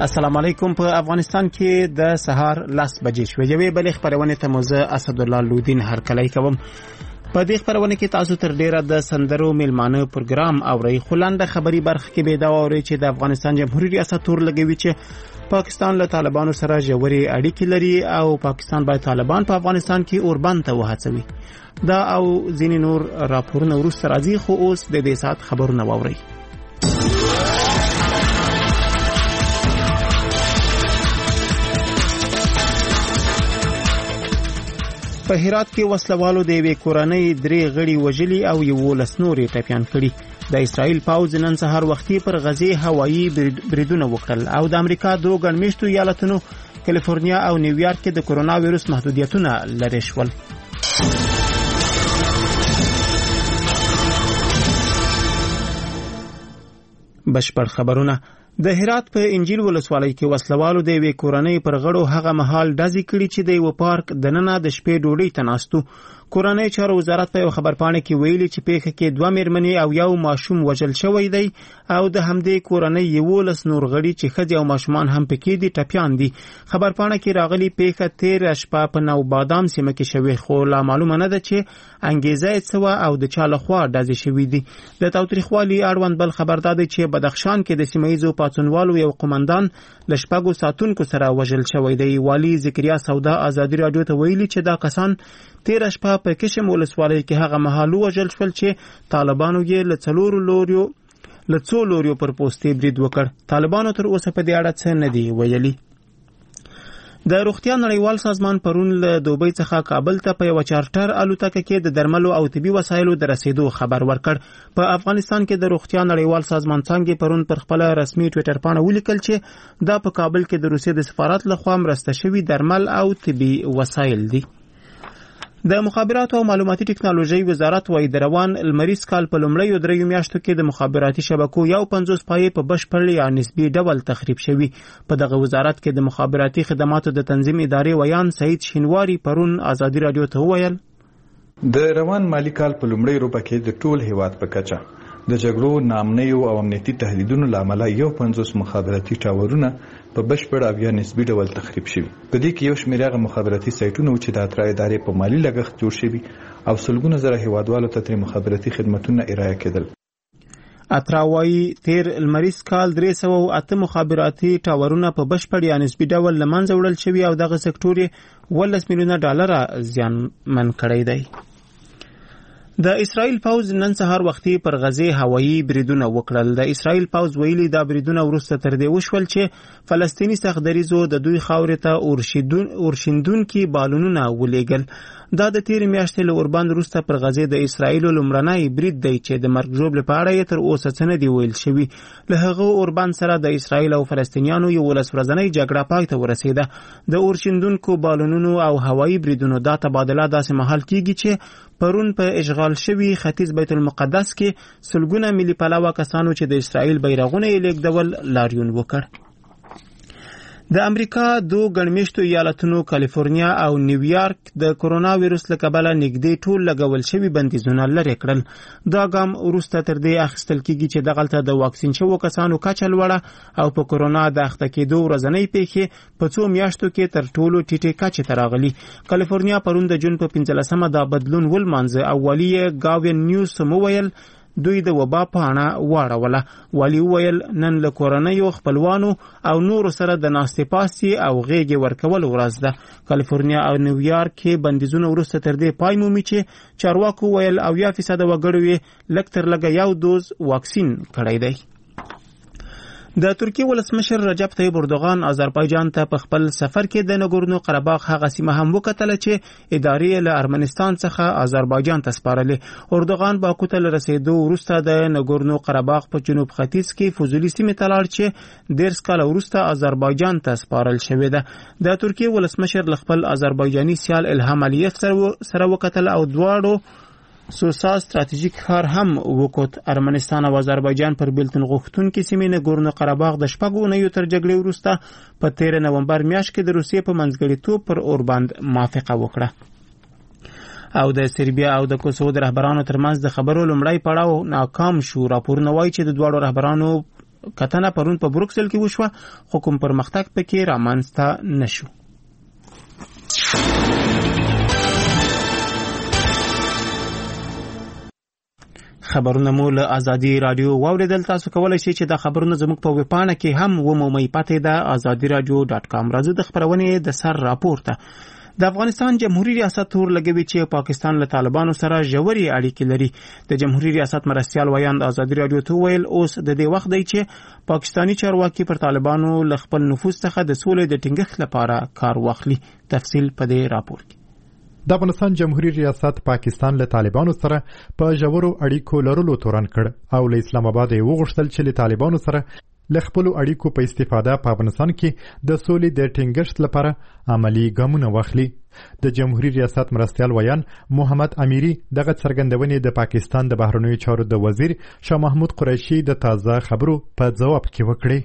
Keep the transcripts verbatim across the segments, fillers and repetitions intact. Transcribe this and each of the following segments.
السلام علیکم. په افغانستان کې د سهار لس بجې شوې. یوې بلې خبرونه ته موزه اسدالله لودین هرکلی کوم. په دې خبرونه کې تاسو تر ډیره د سندرو میلمانه پروګرام اورئ. خلانده خبري برخه کې به دا اورئ چې د افغانستان جمهوریت ریاست تور لګوي چې پاکستان له طالبانو سره ژورې اړیکې لري او پاکستان باید طالبان په افغانستان کې اوربند ته وهڅوي. دا او ځینې نور راپورونه وروسته راځي، خو اوس د دې سات خبرونه واورئ. په هرات کې وسلوالو د یوې کورنۍ درې غړي وژلي او یولس نورې ټپیان کړي. د اسرائیل پوځ نن سهار وختي پر غزې هوایي بریدونه وکړل او د امریکا دوه ګڼمېشتو ایالتونو کالیفورنیا او نیویارک کې د کورونا وایرس محدودیتونه لرې شول. بشپړ خبرونه. د هرات په انجیل ولسوالۍ کې وسلوالو د یوې کورنۍ پر غړو هغه مهال ډزې کړي چې د یو پارک دننه د شپې ډوډۍ ته ناستو. کورنۍ چارو وزارت په یو خبرپاڼه کې ویلي چې پیښه کې دوه میرمنې او یو ماشوم وژل شوی دی او د همدې کورنۍ یولس نور غړي چې ښځې او ماشومان هم پکې دي ټپیان دي. خبرپاڼه کې راغلي پیښه تېره شپه په نو بادام سیمه کې شوې، خو لا معلومه نه ده چې انګیزه یې څه وه او د چا لخوا ډزې شوي دي. د تاوتریخوالي اړوند بل خبر دا دی چې بدخشان کې د سیمه ییزو پاڅونوالو یو قومندان له شپږو ساتونکو سره وژل شوی دی. والي ذکریا سودا ازادي راډیو ته ویلي چې دا کسان تیره شپه په کشم ولسوالۍ کې هغه مهال وژل شول چې طالبانو یې له څلورو لوریو له څو لوریو پر پوستې برید وکړ. طالبانو تر اوسه په دې اړه څه نه دی ویلي. د روغتیا نړیوال سازمان پرون له دوبۍ څخه کابل ته په یو چارټر الوتکه کې د درملو او طبي وسایلو د رسیدو خبر ورکړ. په افغانستان کې د روغتیا نړیوال سازمان څنګه پرون پر خپل رسمي ټوئیټر باندې ولیکل چې دا په کابل کې د روسیې د سفارت لخوا مرسته شوی درمل او طبي وسایل دي. د مخابراتو او معلوماتي ټکنالوژي وزارت وايي د روان لمریز کال په لومړیو دریو میاشتو کې د مخابراتي شبکو یو پنځوس پایې په بشپړ یا نسبي ډول تخریب شوي. په دغه وزارت کې د مخابراتي خدماتو د تنظیم ادارې ویان سعید شینواری پرون ازادي راډیو ته وویل د روان مالی کال په لومړی روپه کې د ټول هیواد په کچه د جګړو، ناامنیو او امنیتي تهدیدونو لامل یو پنځوس مخابراتي ټاورونه په بشپړ او یا نسبي ډول تخریب شوي. په دې کې یو شمېر هغه مخابراتي سایټونه چې د اترا ادارې په مالی لګښت جوړ شوي او سلګونه زره هیوادوالو ته ترې مخابراتي خدمتونه ارائه کېدل. اترا وايي تیر لمریز کال درې سوه او اته مخابراتي ټاورونه په بشپړ یا نسبي ډول له منځه وړل شوي او دغه سکتور یې اوولس میلیونه ډالره زیانمن کړی دی. د اسرائیل پوځ نن سهار وختي پر غزې هوایي بریدونه وکړل. د اسرائیل پوځ ویلي دا بریدونه وروسته تر دې وشول چې فلسطینی سختدریزو د دوی خاورې ته اورشیندون اورشیندونکي بالونونه ولېږل. دا د تیر میاشتې له اوربند وروسته پر غزې د اسرائیل لومړنی برید دی چې د مرګ ژوبلې په اړه یې تر اوسه څه نه دی ویل شوي. له هغه اوربند سره د اسرائیل او فلسطینیانو یولس ورځنۍ جګړه پای ته ورسېده. د اورشیندونکو بالونونو او هوایي بریدونو دا تبادله داسې مهال کیږي چې پرون په اشغال شوی ختیځ بیت المقدس کې سلګونه ملي پلاوه کسانو چې د اسرائیل بیرغونه یې لیږدول لاریون وکړ. د امریکا دوه ګڼمېشتو ایالتونو کالیفورنیا او نیویارک د کورونا وایرس له کبله نږدې ټول لګول شوي بندیزونه لرې کړل. دا ګام وروسته تر دې اخیستل کیږي چې دغلته د واکسین شوو کسانو کچه لوړه او په کورونا د اخته کېدو ورځنۍ پیښې په څو میاشتو کې تر ټولو ټیټې کچې ته راغلي. کالیفورنیا پرون د جون په پنځلسمه دا بدلون ولمانځه او والي گاوین نیوسم وویل دوی د وبا پاڼه واړوله. والي وویل نن له کورنیو خپلوانو او نورو سره د ناستې پاستې او غېږې ورکول ورځ ده. کالیفورنیا او نیویارک کې بندیزونه وروسته تر دې پای مومي چې چارواکو ویل اویا فیصده وګړو یې لږ تر لږه یو دوز واکسین کړی دی. د ترکیه ولسمشر رجب طیب اردوغان آذربایجان ته په خپل سفر کې د نګورنو قرهباغ هغه سیمه هم وکتله چې ادارې له ارمنستان څخه آذربایجان ته سپارلې. اردوغان باکو ته رسیدو وروسته د نګورنو قرهباغ په جنوب ختیځ کې فوزولی سیمه ته لاړ چې دیرش کال وروسته آذربایجان ته سپارل شوې ده. د ترکیه ولسمشر له خپل آذربایجاني سیال الهام الیف سره وکتل او دواړو سوسا ستراتیژیک ښار هم وکوت. ارمنستان او آذربایجان پر بیلتون غوښتونکي سیمې نګورنو قرهباغ د شپږو اونیو تر جګړې وروسته په تیره نومبر میاشت کې د روسیې په منځګړیتوب پر اوربند موافقه وکړه. او د سربیا او د کوسوو د رهبرانو ترمنځ د خبرو لومړی پړاو ناکام شو. راپورونه وایي چې د دواړو رهبرانو کتنه پرون په بروکسل کې وشوه خو کوم پرمختګ پکې رامنځته نشو. خبرونه مو له ازادي رادیو واوریدل. تاسو کولای شئ چې دا خبرونه زموږ په ویب پاڼه کې هم ومومئ. پته ده ازادي رادیو ډاټ کام. راځو د خبرونې د سر راپورته. د افغانستان جمهوریت ریاست تور لګوي چې پاکستان له طالبانو سره ژورې اړیکې لري. د جمهوریت ریاست مرستیال ویاند ازادي رادیو ته ویل اوس د دې وخت دی چې پاکستانی چارواکي پر طالبانو له خپل نفوذ څخه د سولې د ټینګښت لپاره کار واخلي. تفصیل په دې راپور کې. د افغانستان جمهوریت ریاست پاکستان له طالبانو سره په ژورو اړیکو لرلو تورن کړ او له اسلام آباد یې وغوښتل چې له طالبانو سره له خپلو اړیکو په استفاده په افغانستان کې د سولې د ټینګښت لپاره عملی ګامونه واخلي. د جمهوریت ریاست مرستیال ویان محمد امیری دغه څرګندونې د پاکستان د بهرنیو چارو د وزیر شاه محمود قریشي د تازه خبرو په جواب کې وکړي.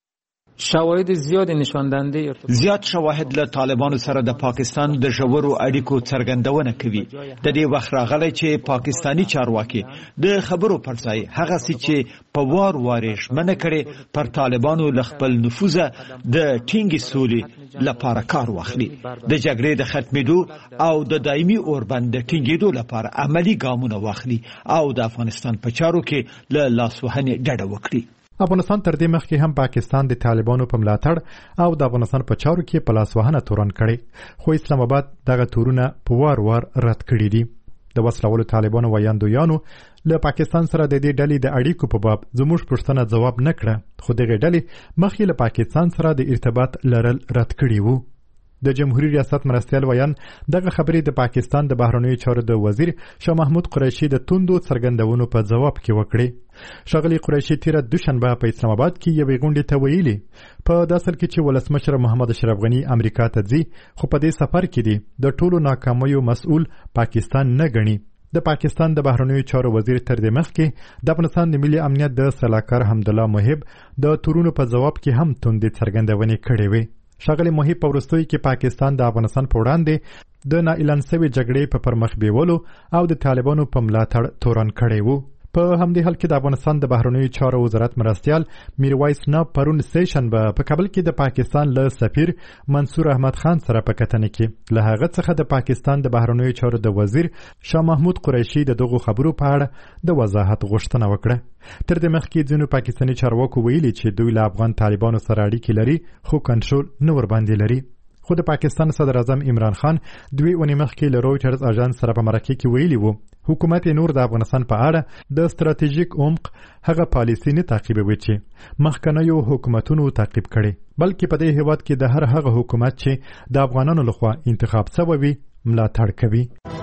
شواهد زیاد نشان دهنده زیات شواهد له طالبانو سره د پاکستان د ژورو اړیکو څرګندونه کوي. د دې وخت راغلی چې پاکستانی چارواکي د خبرو پر ځای هغه څه چې په وار وار ژمنه کړي پر طالبانو له خپل نفوذ د ټینګې سولې لپاره کار واخلي. د جګړې د ختمېدو او د دایمي اوربند د ټینګېدو لپاره عملی ګامونه واخلي او د افغانستان په چارو کې له لاسوهنې ډډه وکړي. افغانستان تر دې مخکې هم پاکستان د طالبانو په ملاتړ او د افغانستان په چارو کې په لاسوهنه تورن کړي خو اسلام آباد دغه تورونه په وار وار رد کړي دي. د وسلوالو طالبانو ویاندویانو له پاکستان سره د دې ډلې د اړیکو په باب زموږ پوښتنه ځواب نه کړه خو دغه ډلې مخکې له پاکستان سره د ارتباط لرل رد کړي وو. د جمهوریت ریاست مرستیال ویان دغه خبرې د پاکستان د بهرنیو چارو د وزیر شاه محمود قریشي د توندو څرګندونو په جواب کې وکړي. ښاغلي قریشي تیره دوشنبه په اسلام آباد کې یوې غونډې ته ویلي په داسې کې چې ولسمشر محمد اشرف غني امریکا ته ځي خو په دې سفر کې دی د ټولو ناکامیو مسؤل پاکستان نه ګڼي. د پاکستان د بهرنیو چارو وزیر تر دې مخکې د افغانستان د ملي امنیت د سلاکار حمدالله محب د تورونو په جواب کې هم توندې څرګندونې کړې وې. ښاغلي محب په وروستیو کې پاکستان د افغانستان په وړاندې د نااعلان شوې جګړې په پرمخ بیولو او د طالبانو په ملاتړ تورن کړی وو. په همدې حال کې د افغانستان د بهرنیو چارو وزارت مرستیال میرویس ناب پرون سیشنبه په کابل کې د پاکستان له سفیر منصور احمد خان سره په کتنه کې له هغه څخه د پاکستان د بهرنیو چارو د وزیر شاه محمود قریشي د دغو خبرو په اړه د وضاحت غوښتنه وکړه. تر دې مخکې ځینو پاکستاني چارواکو ویلي چې دوی له افغان طالبانو سره اړیکې لري خو کنټرول نه ورباندې لري. خو د پاکستان صدر اعظم عمران خان دوی اونۍ مخکې له رویټرز اژانس سره په مرکه کې ویلي وو حکومت نور د افغانستان په اړه د ستراتیژیک عمق هغه پالیسي نه تعقیبوي چې مخکنیو حکومتونو تعقیب کړي بلکې په دې هیواد کې د هر هغه حکومت چې د افغانانو لخوا انتخاب شوی وي ملاتړ کوي.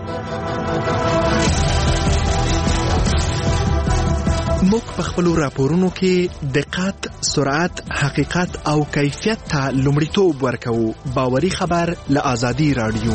موږ په خپلو راپورونو کې دقت، سرعت، حقیقت او کیفیت ته لومړیتوب ورکوو. باوري خبر له ازادي رادیو.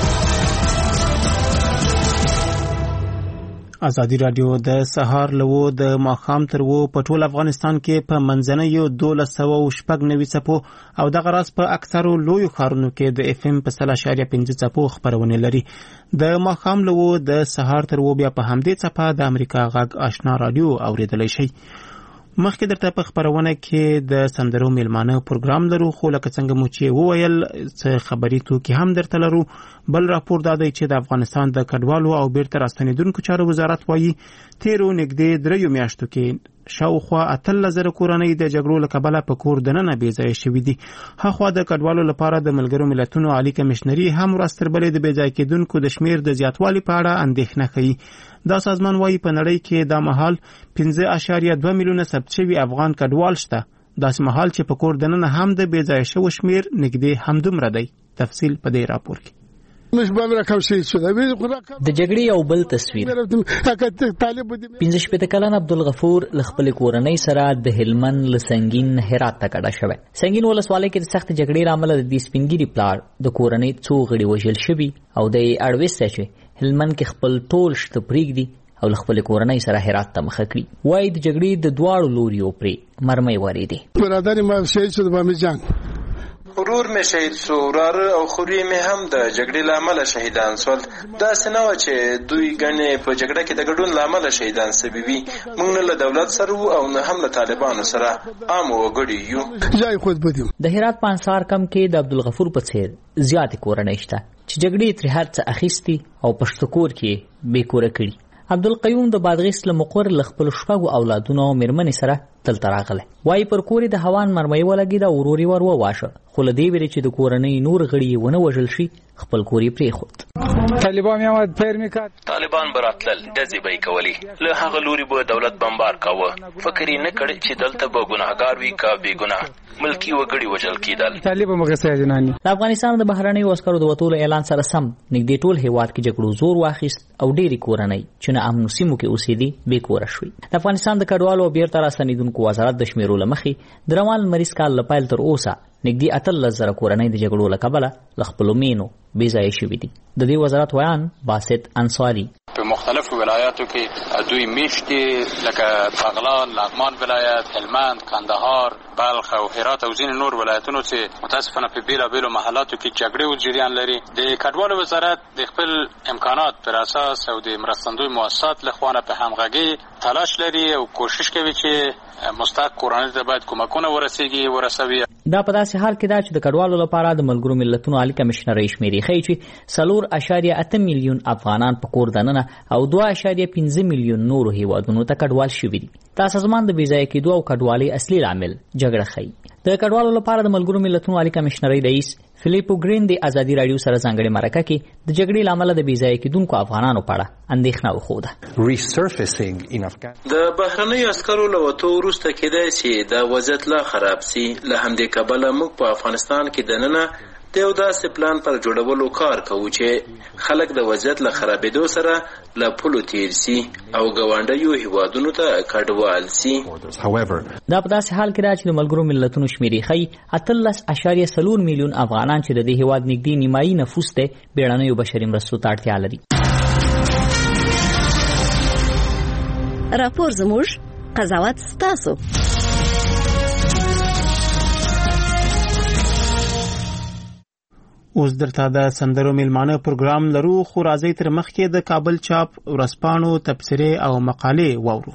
ازادي رادیو د سهار لوو د ماخام تر وو په ټول افغانستان کې په منځنیو دولس سوه شپږ نوي څپو او دغه راز په اکثرو لویو ښارونو کې د اف ام په سل اشاریه پنځه څپو خپرونه لري. د ماخام لوو د سهار تر وو بیا په همدې څپه د امریکا غږ آشنا رادیو اوریدلی شي. مخکې درته په خبرونه کې د سندرو میلمانه پروګرام لرو خو لکه څنګه مو چې وویل څه خبري توکي هم درته لرو. بل راپور دا دی چې د افغانستان د کډوالو او بیرته راستنیدونکو چارو وزارت وایي تیرو نږدې دریو میاشتو کې شاوخوا اتلس زره کورنۍ د جګړو له کبله په کور دننه بېځایه شوي دي. هاخوا د کډوالو لپاره د ملګرو ملتونو عالي کمیشنري هم ورځ تر بلې د بېځایه کېدونکو د شمېر د زیاتوالي په اړه اندېښنه کوي. دا سازمان وایي په نړۍ کې دا مهال پنځه اشاریه دوه میلیونه ثبت شوي افغان کډوال شته. داسې مهال چې په کور دننه هم د بېځایه شوو شمېر نږدې همدومره دی. تفصیل په دې راپور کې. د جګړې یو بل تصویر. پنځه شپېته کلن عبدالغفور له خپلې کورنۍ سره د هلمند له سنګین هرات ته کډه شوی. سنګین ولسوالۍ کې د سخت جګړې له امله د دې سپینګیري پلار د کورنۍ څو غړي وژل شوي او د یې اړوستی چې هلمند کې خپل ټول شته پرېږدي او له خپلې کورنۍ سره هرات ته مخه کړي. وایي د جګړې د دواړو لوریو پرې مرمۍ ورېدې. برادر ما شهید شد با می جنگ ورور مې شهید سو، وراره او خوري مې هم د جګړې له امله شهیدان سول. داسې نه وه چې دوی ګڼې په جګړه کې د ګډون له امله شهیدان سوي وي. موږ نه له دولت سره وو او نه هم له طالبانو سره، عام وګړي یو. د هرات په انصار کم کې د عبدالغفور په څیر زیاتې کورنۍ شته چې جګړې ترې هر څه اخیستي او پښتکور کې بې کوره کړي. عبدالقیوم د بادغیس له مقر له خپلو شپږو اولادونو او مېرمنې سره دلته راغلی. وایي پر کور یې د هوان مرمۍ ولګېده او ورور یې ور وواشه، خو له دې ویرې چې د کورنۍ نور غړي یې ونه وژل شي خپل کور یې پرېښود. طالبان یې پیر میکړ، طالبان به راتلل، ډزې به یې کولې، له هغه لوري به دولت بمبار کاوه. فکر یې نه کړ چې دلته به ګناهګار وي که بې ګناه ملکي وګړي وژل کېدل. د افغانستان د بهرنیو عسکرو د وتلو اعلان سره سم نږدې ټول هېواد کې جګړو زور واخیست او ډېرې کورنۍ چې نه امنو سیمو کې اوسېدې بې کوره شوې. د افغانستان د کډوالو او بیرته راستنېدونکو وزارت د شمېرو له مخې د روان لمریز کال له پیل تر اوسه نږدې اتلس زره کورنۍ د جګړو له کبله له خپلو مینو بې ځایه شوي دي. د دې وزارت ویان باسط انصاري په مختلفو ولایاتو کې دوی میشتي لکه بغلان، لغمان ولایت، هلمند، کندهار، بلخ او هرات او ځینې نور ولایتونو چې متاسفانه په بیلابیلو محلاتو کې جګړې او جریان لري. د کډوالو وزارت د خپل امکانات پر اساس او د مرستندوی مؤسسات له خوا په همغږي تلاش لري او کوشش کوي چې مستحق کورنۍ ته باید کومکونه ورسیږي ورسوي. دا په داسې حال کې ده چې د کډوالو لپاره د ملګرو ملتونو عالی کمشنرۍ شمېرې ښیي چې څلور اعشاریه اته میلیون افغانان په کور دننه او دوه اعشاریه پنځه میلیون نورو هیوادونو ته کډوال شوي دي. دا سازمان د بې ځایه کېدو او کډوالۍ اصلي لامل جګړه ښیي. د کډوالو لپاره د ملګرو ملتونو عالی کمشنرۍ رئیس فلیپو ګرین د ازادي راډیو سره ځانګړې مرکه کې د جګړې له امله د بې ځایه کېدونکو افغانانو په اړه اندېښنه وښوده. د بهرنیو عسکرو له وتو وروسته کېدای شي دا وضعیت لا خراب سي. له همدې کبله موږ په افغانستان کې دننه د یو داسې پلان پر جوړولو کار کوو چې خلک د وضعیت له خرابېدو سره له پولو تیر سي او ګاونډیو هیوادونو ته کډوال سي. دا په داسې حال کې ده چې د ملګرو ملتونو شمېرې ښیي اتلس اعشاریه څلور میلیون افغانان چې د دې هیواد نږدې نیمایي نفوس دی بیړنیو بشري مرستو ته اړتیا لري. راپور زموږ، قضاوت ستاسو. اوس درته د سندرو میلمانه پروګرام لرو، خو راځئ تر مخکې د کابل چاپ ورځپاڼو تبصرې او مقالې واورو.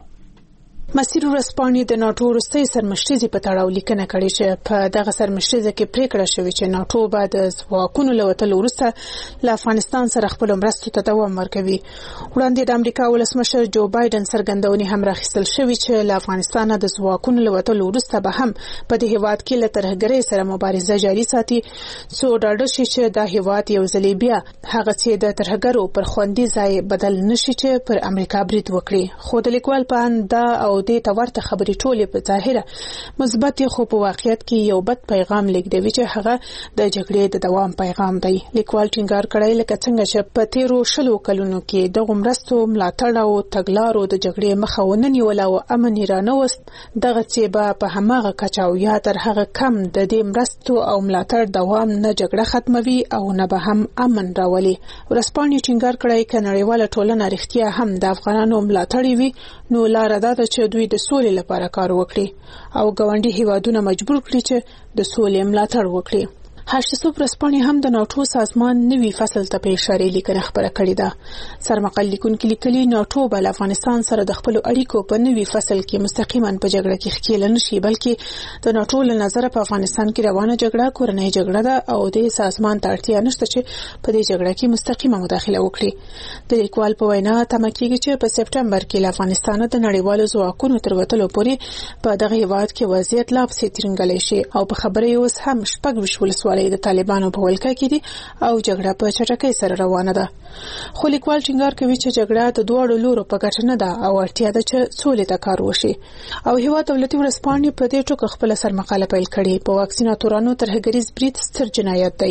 مسیر ورځپاڼې د ناټو وروستۍ سرمشریزې په تړاو لیکنه کړې چې په دغه سرمشریزه کې پریکړه شوې چې ناټو به د ځواکونو له وتلو وروسته له افغانستان سره خپلو مرستو ته دوام ورکوي. وړاندې د امریکا ولسمشر جو بایدن څرګندونې هم راخیستل شوې چې له افغانستانه د ځواکونو له وتلو وروسته به هم په دې هیواد کې له ترهګرۍ سره مبارزه جاري ساتي، څو ډاډه شي چې دا هیواد یو ځلې بیا هغه چې د ترهګرو پر خوندي ځای بدل نشي چې پر امریکا برید وکړي. خو د لیکوال په اند دا او دې ته ورته خبرې ټولې په ظاهره مثبت خو په واقعیت کې یو بد پیغام لیږدوي چې هغه د جګړې د دوام پیغام دی. لیکوال ټینګار کړی لکه څنګه چې په تیرو شلو کلونو کې د مرستو ملاتړ او تګلارو د جګړې مخه ونه نیوله او امن یې رانوست، دغه چې به په هماغه کچه او یا تر هغه کم د دې مرستو او ملاتړ دوام نه جګړه ختموي او نه به هم امن راولي. ورځپاڼې ټینګار کړی که نړیواله ټولنه رښتیا هم د افغانانو ملاتړ وي نو لاره دا ده چې دوی د سولې لپاره کار وکړي او ګاونډي هیوادونه مجبور کړي چې د سولې ملاتړ وکړي. هاشتسوب رسپانې هم د ناټو سازمان نوي فصل ته په اشاره لیکنه خبره کړې ده. سرمقال لیکونکي لیکلي ناټو به له افغانستان سره د خپلو اړیکو په نوي فصل کې مستقیما په جګړه کې ښکېل نه شي، بلکې د ناټو له نظره په افغانستان کې روانه جګړه کورنۍ جګړه ده او د سازمان ته اړتیا نشته چې په دې جګړه کې مستقیمه مداخله وکړي. د لیکوال په وینا تمه کېږي چې په سپټمبر کې له افغانستان د نړیوالو ځواکونو تر وتلو پورې په دغه هیواد کې وضعیت لا پسې ترنګلی شي او په خبره یې اوس هم شپږ ویشت ولسوالۍ د طالبانو په ولکه کې دي او جګړه په چټکۍ سره روانه ده. خو لیکوال ټینګار کوي چې جګړه د دواړو لورو په ګټه نه ده او اړتیا ده چې سولې ته کار وشي. او هیواد دولتي ورځپاڼې په دې ټکو خپل سرمقاله پیل کړې. په واکسیناتورانو ترهګریز برید ستر جنایت دی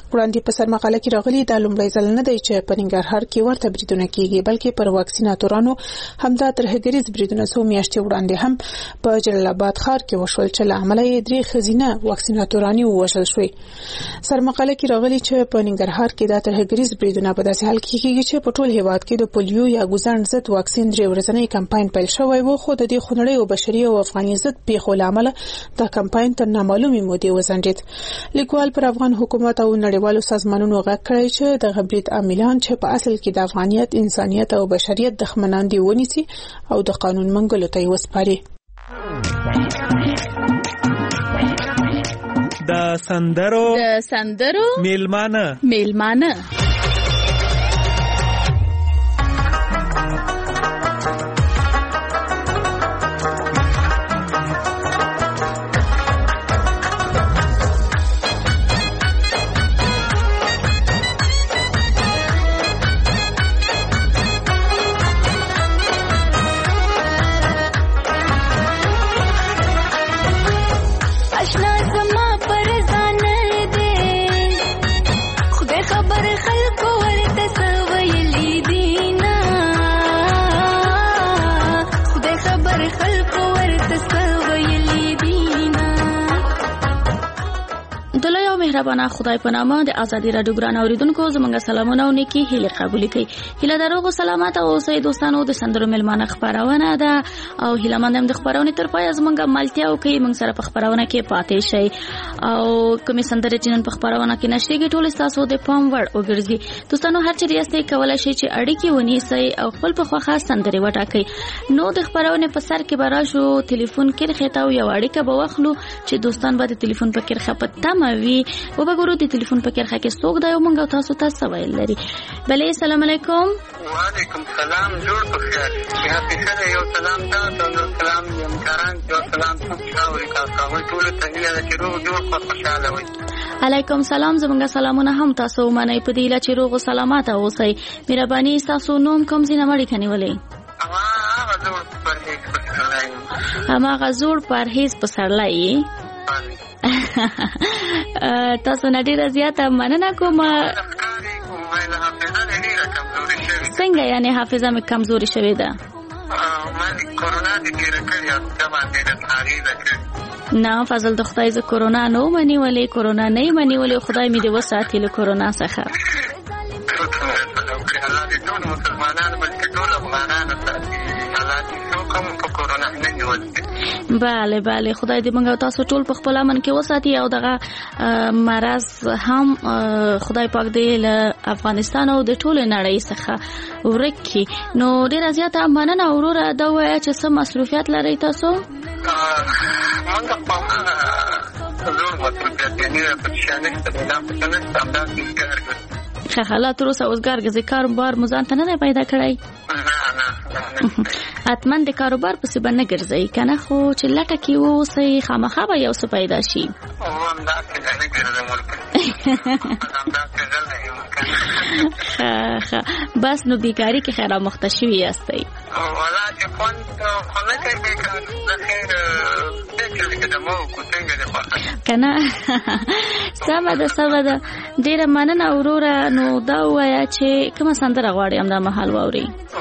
وړاندې په سر مقاله کې راغلي دا لومړی ځل نه دی چې په ننګرهار کې ورته بریدونه کیږي بلکې پر واکسیناتورانو همدا ترهګریز بریدونه څو میاشتې وړاندې هم په جلال آباد ښار کې وشول چې له امله یې درې ښځینه واکسیناتورانې ووژل شوې. سر مقاله کې راغلي چې په ننګرهار کې دا ترهګریز بریدونه په داسې حال کې کیږي چې په ټول هیواد کې د پولیو یا ګوزڼ ضد واکسین درې ورځنی کمپاین پیل شوی و خو د دې خونړۍ او بشري او افغاني ضد پیښو له امله دا کمپاین تر نامعلومې مودې وځنډېد. لیکوال پر افغان حکومت او نړیوالو سازمانونو غږ کړی چې د برید عاملان چې په اصل کې د افغانیت، انسانیت او بشریت دښمنان دي ونیسي او د قانون منګولو ته یې وسپاري. د سندرو د سندرو میلمانه میلمانه مهربانه خدای په نامه د ازادي راډیو ګران اوریدونکو زمونږ سلامونه او نیکی هیله قبول کړئ. هیله دروغ سلامات او اوسئ دوستانو. د سندرو میلمانه خبرونه ده او هیله مندم د خبرونه تر پای زمونږ ملتیا او کوي موږ سره په خبرونه کې پاتې شي او کومې سندرې چې نن په خبرونه کې نشته ټول تاسو د پام وړ وګرځي. دوستانو هر چیرې یاستئ کولای شئ چې اړیکې ونیسئ او خپل په خوښه سندرې وټاکئ. نو د خبرونه په سر کې براشو ټلیفون کې خطاو یو اړیکه به واخلو چې دوستان به د ټلیفون په کې خپته موي او وګورو د ټلیفون په کې کې څوک دی او موږ تاسو ته سوال لري. بلې السلام علیکم. وعلیکم السلام. جوړ په خیر. یا په یو سلام تاسو نو سلام یمکاران یو سلام تاسو تاسو ټول ته هیله چې روغ جوړ په خوشاله وي. علیکم سلام. زمونږ سلامونه هم تاسو منئ په دې چې روغ سلامات اوسئ. مهرباني تاسو نوم کوم ځای نه مړی کنيولې؟ اما غزور پرهیز پسرلای. تاسو نه ډیره زیاته مننه کوم. څنګه یعنی حافظه مې کمزوري شوې ده؟ کورونا دې ډیره کړې او دا باندې راځي. نه فضل د خدای ز کورونا نو منی ولې کورونا نه منی ولې خدای مې دې وساتي له کورونا څخه. الله دې ټول مسلمانانو بلکې ټول افغانانو ساتي. الله دې څوک په کورونا نه نیولي. bale bale خدای دې موږ تاسو ټول په خپل امن کې وساتي او دغه مرض هم خدای پاک دې له افغانستان او د ټول نړۍ څخه ورکړي. نو ډیر زیاته مننه وروره دا وایي چې څه مصروفیت لري تاسو؟ موږ په زور مصروفیت نه پېښانه ستاسو په نن ستاسو کار خلا تر اوسه اوسګار غزي کاروبار مزان ته نه پیدا کړی. اتمن د کاروبار په څه باندې ګرځي کنه خو چې لټه کې وو سي خامخا به یو څه پیدا شي. ها بس نو بیکاری کې خیره مختشوي یاستئ. ولا چې فون خو نه کوي بیکار د خیر دې کې د مو کو څنګه ده کنه سمه ده سمه ده. ډیره مننه وروره. نو دا وایا چې کوم سندره غواړي هم دا محل واوري؟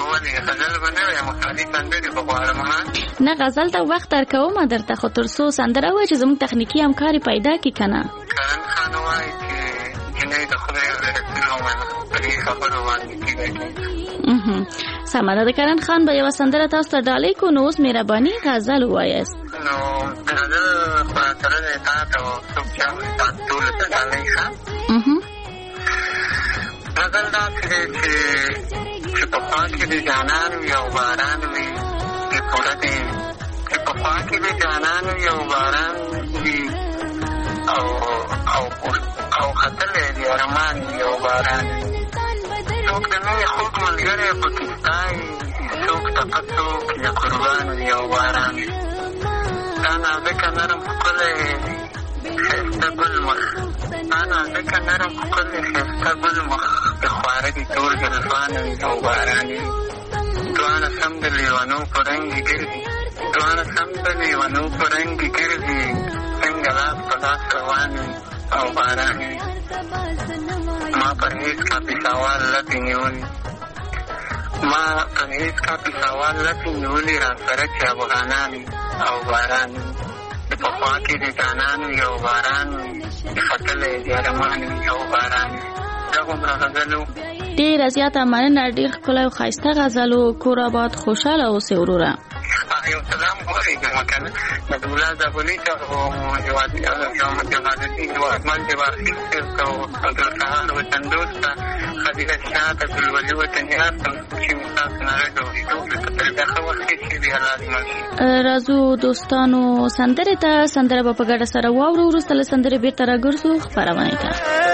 نه غزل ته وخت تر کومه درته خو تر څو سندره وای چې زموږ تخنیکی همکاري پیدا کی کنه. کرن خان وای چې جنې د خدای رسول الله په خبرو باندې کیږي. سمه ده. کرن خان به یو سندره تاسو ته ډالۍ کو. نو اوس مهرباني غزل وایست. نو غزل خاطر نه تاسو څوک چې ټول ته ډالۍ ښه. غزل دا چې چې په خوا کې د جانان یو باران وي چې پوره دی چې په خوا کې د جانان یو باران وي او او او خطلې د ارمان یو باران وي. څوک د مینې خوږ ملګری پکې ستایي څوک ته څوک د قربان یو باران وي. دا نازکه نرم ښکلی ښایسته ګل مخ دا نازکه نرم ښکلی ښایسته ګل مخ د خواره دي تور ګلفان یو باران وي. دواړه سم د لیونو په رنګ ګرځي دواړه سم د لیونو په رنګ ګرځي څنګه لاس په لاس روان وي او باران وي. ما پرهیز کا پېښور لپې نیولي ما پرهیز کا پېښور لپې نیولي را سره چې افغانان او باران د پخوا کې د جانانو یو باران د ختلی د ارمان یو باران دا هومره غزلو ډېره زیاته مننه. ډېر ښکلی او ښایسته غزلو. کور آباد خوشحاله اوسې وروره. یو سلام غواړئ کنه د دولا زابلي ته هېواد جمالدین هېوادمل جواهرین صاحب ته او عبدالسهار وطندوس ته خدیجه شاه ته ګلولي وطنیار ته چې تاسو نه راډیو ته تر دا ښه وخت کې چې دی الله دې مل شي. راځو دوستانو سندرې ته. سندره به په ګډه سره واورو. وروسته له سندرې بېرته راګرځو خپرونې ته.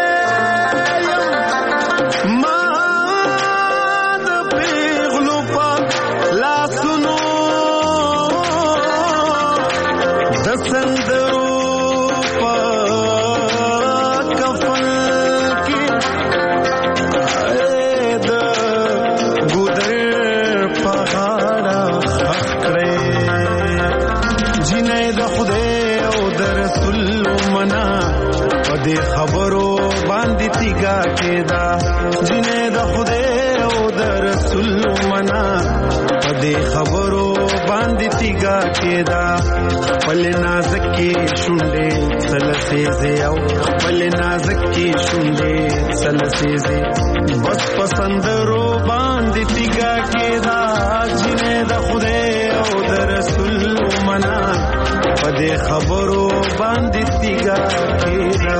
خبرو باندې تیګا کېدا جنې د خدای او د رسول منا پدې خبرو باندې تیګا کېدا پل نازک کې شونډې سلسېزه او پل نازک کې شونډې سلسېزه بس پسندرو باندې تیګا کېدا جنې د خدای او د رسول منا پدې خبرو باندې تیګا کېدا.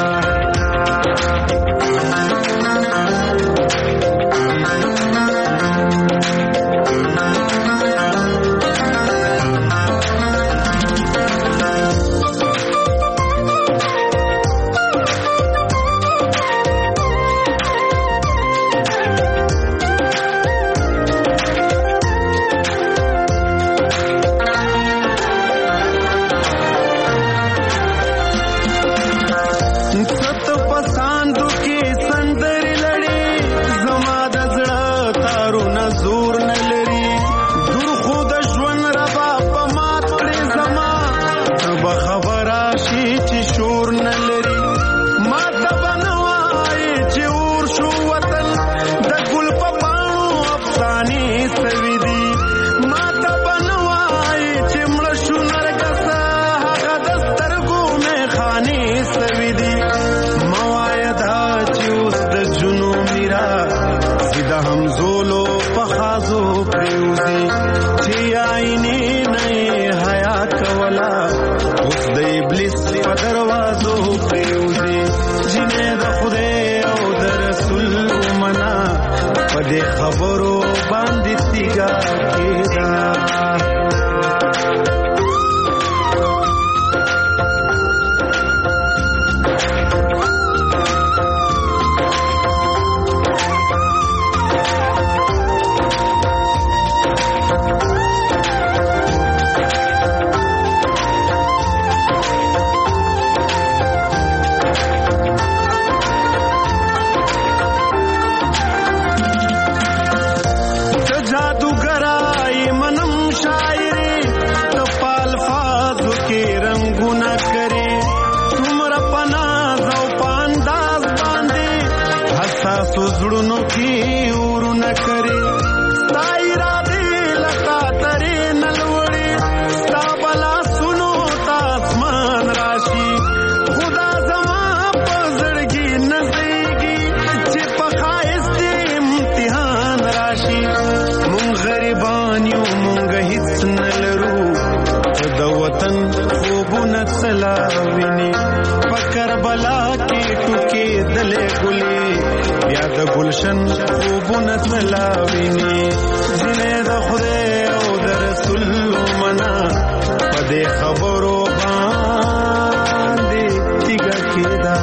گلشن خوبونه تلاویني جنې د خدای او د رسول منا پدې خبرو باندې تیګه کېدا.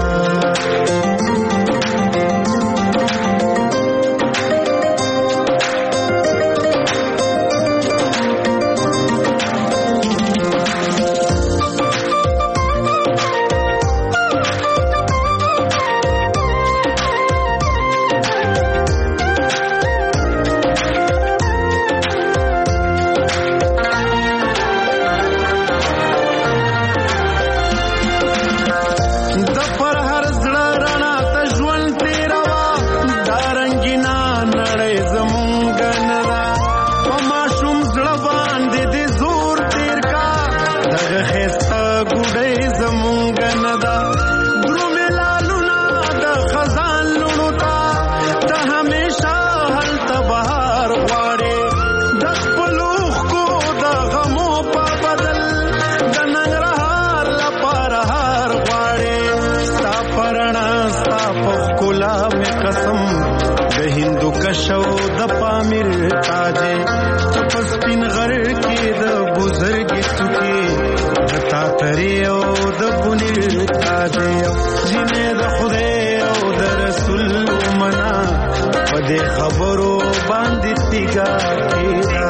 امیر تاجه تپسپین غر کې د بزرګ څوکي تا ترې او د بنیر تاجه جنې د خدای او د رسول منا په دې خبرو باندې تیګا کېدا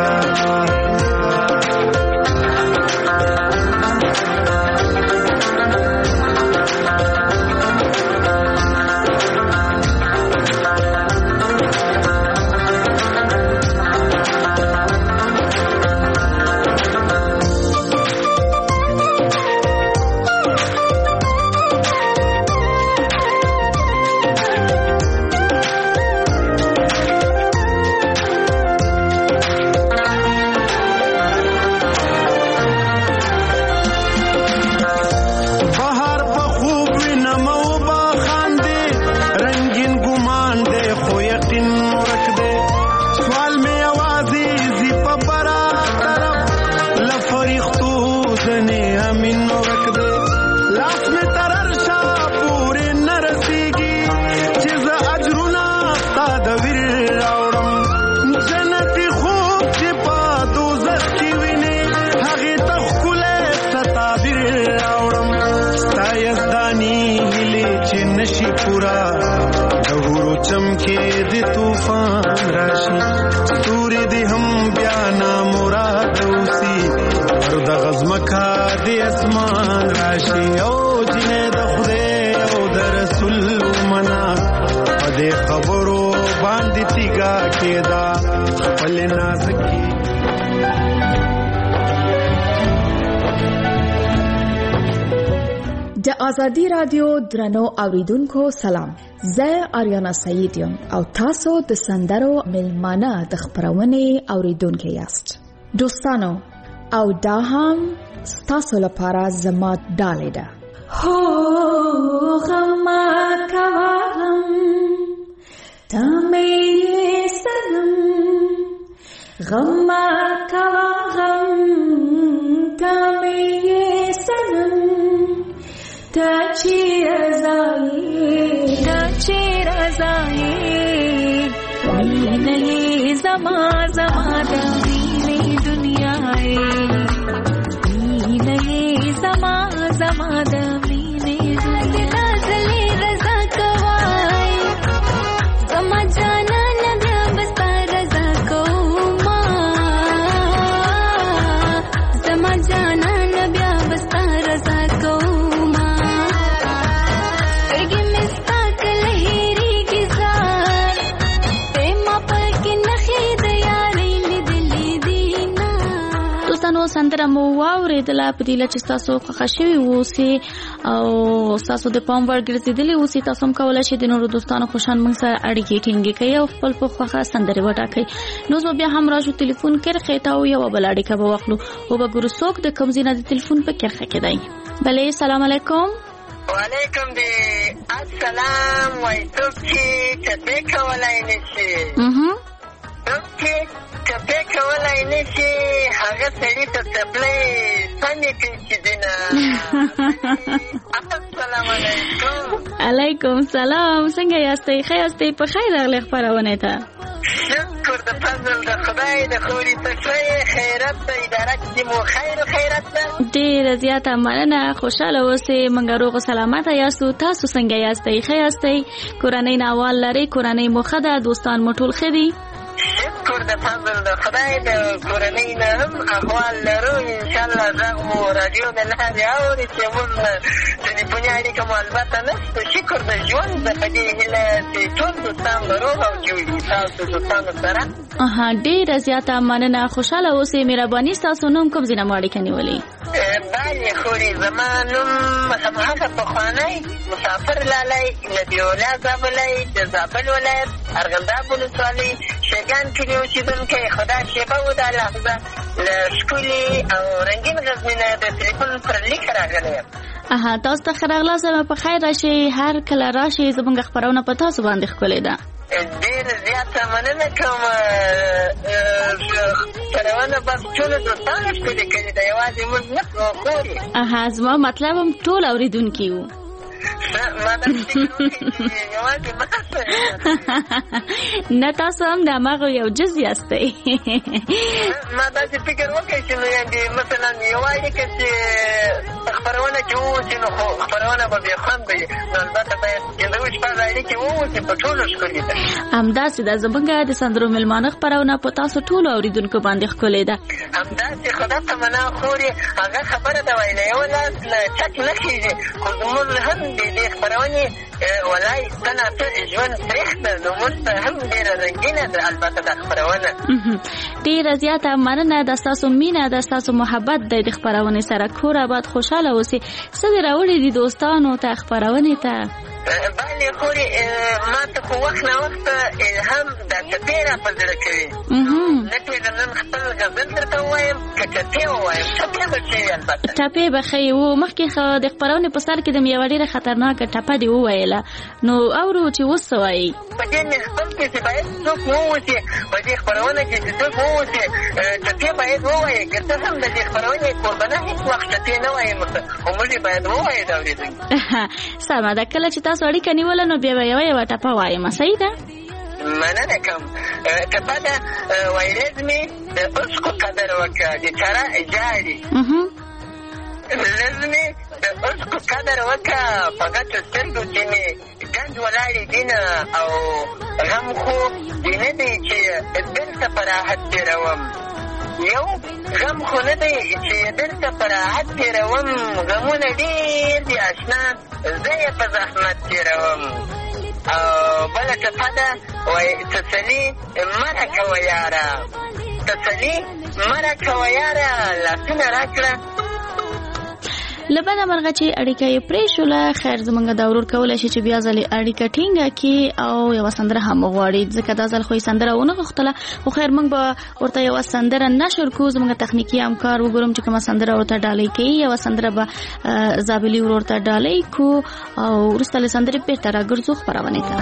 د آزادی رادیو درنو اوریدونکو سلام، زه آریانا سعید یم او تاسو د سندرو ملمانه د خبرونې اوریدونکو یاست. دوستانو او دا هم ستاسو لپاره زما ډالۍ ده. هو غما کوام تمه سنم غما کوام تمه سنم تا چیرزایی تا چیرزایی وینه زما زما د وینه دنیای وینه زما زما د وینه دنیای رضا کوای زما جانا نه بس رضا کوما زما جانا نه بس رضا کوما سندره مو واورېدله په دې چې تاسو خوښ شوي اوسئ او تاسو د پام وړ ګرځېدلي اوسئ. تاسو هم کولی شئ د نورو دوستانو په شان موږ سره اړیکې ټینګې کړئ او خپل په خوښه سندرې وټاکئ. نو زه بیا هم راځو تلیفون کرښې ته او یوه بله اړیکه به واخلو او به ګورو څوک د کوم ځای نه د تلیفون په کرښه کې دی. بلې سلام علیکم. وعلیکم دی السلام. وای څوک چې چپې کولی نه شي څوک چې چپې کولی نه شي هغه سړي ته چپلۍ سمې کړي دینه. السلام علیکم. علیکم سلام. څنګه یاستئ؟ ښه یاستئ؟ په خیر راغلئ خپرونې ته. شکر د فضل د خدای د خوري تکړۍ خیرت د اداره کې مو خیر خیرت ده. ډېره زیاته مننه. خوشحاله اوسئ. موږ روغ سلامته یاستو. تاسو څنګه یاستئ؟ ښه یاستئ؟ کورنۍ نه احوال لرئ؟ کورنۍ مو ښه ده؟ دوستان مو ټول ښه دي؟ شکر د فضل د خدای د کورنۍ نه هم احوال لرو. انشاءالله غږ مو راډیو د لارې اوري چې موږ ټلیفوني اړیکه مو البته نشته. شکر د ژوند د په دې هیله چې ټول دوستان به روغ او جوړ وي تاسو دوستانو سره. اها ډېره زیاته مننه. خوشحاله اوسئ. مهرباني ستاسو نوم کوم ځای نه مو اړیکه نیولې؟ بلې خورې زما نوم هماغه پخوانی مسافر لالی نبي الله زابلی د زابل ولایت ارغنداب ولسوالۍ شیګان کلي اوسېدونکی. خدا شیبه و دا لحظه له ښکلي او رنګین غزني نه د تلیفون پر لیک راغلی یم. اها تاسو ته ښه راغلاست. په خیر راشئ. هر کله راشئ. زموږ خپرونه په تاسو باندې ښکلې ده. ډېر زیاته مننه کوم. خپرونه بس ټولو دوستانو ښکلې کړې ده، یوازې موږ نه خورې. اها زما مطلب هم ټول اورېدونکي وو. ما دا فکر وکړي یوازې بحث نه تاسو هم د هماغه یو جز یاستئ. ما داسې فکر وکړی چې نو یعنې مثلا یوه اړیکه چې خپرونه کې ووسي نو خو خپرونه به بې خونده وي، نو البته باید کیندوي شپږ اړیکې ووسي په ټولو ښکلې ده. همداسې ده زموږ د سندرو مېلمانه خپرونه په تاسو ټولو اورېدونکو باندې ښکلې ده. همداسې خدا تمنا خورې هغه خبره ده وایي له یوه لاس نه چک نه خېږي، خو زموږ هم د دې خپرونې ولای ستنه ته ژوند تریخ ده، نو موږ ته هم ډېره رنګینه ده البته دا خپرونه. ډېره زیاته مننه، دا ستاسو مینه ده، ستاسو محبت دی د خپرونې سره. کور آباد خوشحاله اوسئ. څه دې راوړي دي دوستانو ته خپرونې ته؟ بله خورې ما ته خو وخت نه وخت الهام دا ټپې را په زړه کوي. نه پوهېږم نن خپل غزل درته ووایم که ټپې ووایم؟ ټپې به ښې وي البته. ټپې به ښې وو. مخکې د خپرونې په سر کې د یوه ډېره خطرناکه ټپه دې وویله، نو اورو چې اوس څه وایي. په دې محفل کې چې باید څوک ووسي، په دې خپرونه کې چې څوک ووسي ټپې باید ووایي. که څه هم د دې خپرونې کوربنه هېڅ وخت ټپې نه وایي ورته، خو موږ یې باید ووایو د اورېدونکي. سمه ده. کله چې تاسو اړیکه نیوله نو بیا به یوه یوه ټپه وایم. صحیح ده؟ مننه کوم. ټپه ده وایي لازمې د عشقو قدر وکړه د چاره جاړي. لازمې د عشقو قدر وکړه په غټو سترګو کې مې ګنج ولاړې دینه او غم خو دې نه دی چې دلته په راحت تېروم. یو غم خو نه دی چې دلته په راحت تېروم، غمونه ډېر دي اشنا زه یې په زحمت تېروم. او بله ټپه ده وایي تسلي مه راکوه یاره، تسلي مه راکوه یاره، لاسونه راکړه. له بده مرغه چې اړیکه یې پرېښوله، خیر زموږ دا ورور کولی شي چې بیا ځلې اړیکه ټینګه کړي او یوه سندره هم وغواړي، ځکه دا ځل خو یې سندره ونه غوښتله. خو خیر موږ به ورته یوه سندره نشر کړو. زموږ تخنیکي همکار وګورم چې کومه سندره ورته ډالۍ کوي. یوه سندره به زابلي ورور ته ډالۍ کړو او وروسته له سندرې بېرته راګرځو خپرونې ته.